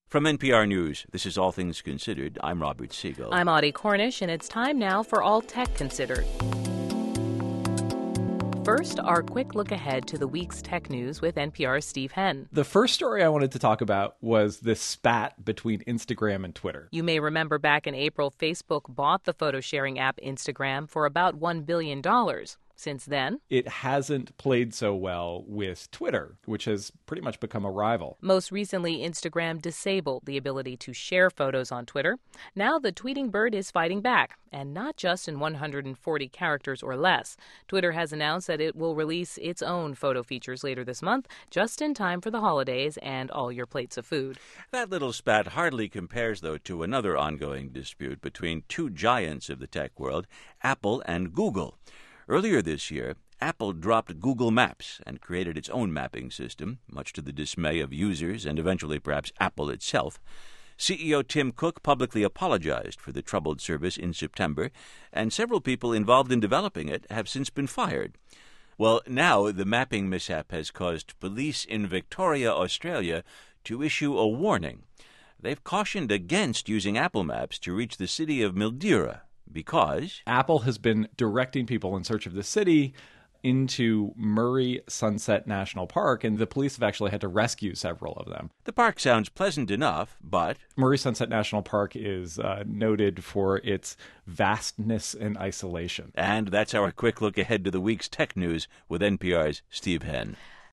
From NPR News, this is All Things Considered. I'm Robert Siegel. I'm Audie Cornish, and it's time now for All Tech Considered. First, our quick look ahead to the week's tech news with NPR's Steve Henn. The first story I wanted to talk about was this spat between Instagram and Twitter. You may remember back in April, Facebook bought the photo-sharing app Instagram for about $1 billion. Since then, it hasn't played so well with Twitter, which has pretty much become a rival. Most recently, Instagram disabled the ability to share photos on Twitter. Now the tweeting bird is fighting back, and not just in 140 characters or less. Twitter has announced that it will release its own photo features later this month, just in time for the holidays and all your plates of food. That little spat hardly compares, though, to another ongoing dispute between two giants of the tech world, Apple and Google. Earlier this year, Apple dropped Google Maps and created its own mapping system, much to the dismay of users and eventually perhaps Apple itself. CEO Tim Cook publicly apologized for the troubled service in September, and several people involved in developing it have since been fired. Well, now the mapping mishap has caused police in Victoria, Australia, to issue a warning. They've cautioned against using Apple Maps to reach the city of Mildura, because Apple has been directing people in search of the city into Murray Sunset National Park, and the police have actually had to rescue several of them. The park sounds pleasant enough, but Murray Sunset National Park is noted for its vastness and isolation. And that's our quick look ahead to the week's tech news with NPR's Steve Henn.